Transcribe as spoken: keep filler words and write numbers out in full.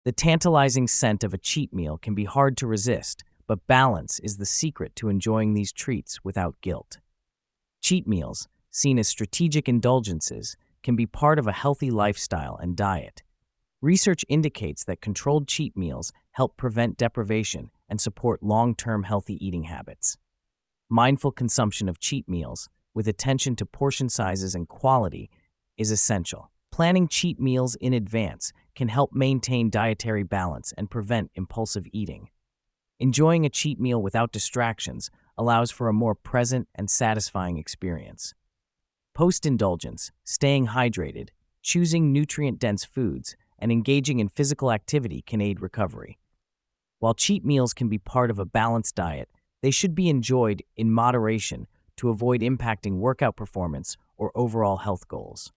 The tantalizing scent of a cheat meal can be hard to resist, but balance is the secret to enjoying these treats without guilt. Cheat meals, seen as strategic indulgences, can be part of a healthy lifestyle and diet. Research indicates that controlled cheat meals help prevent deprivation and support long-term healthy eating habits. Mindful consumption of cheat meals, with attention to portion sizes and quality, is essential. Planning cheat meals in advance can help maintain dietary balance and prevent impulsive eating. Enjoying a cheat meal without distractions allows for a more present and satisfying experience. Post-indulgence, staying hydrated, choosing nutrient-dense foods, and engaging in physical activity can aid recovery. While cheat meals can be part of a balanced diet, they should be enjoyed in moderation to avoid impacting workout performance or overall health goals.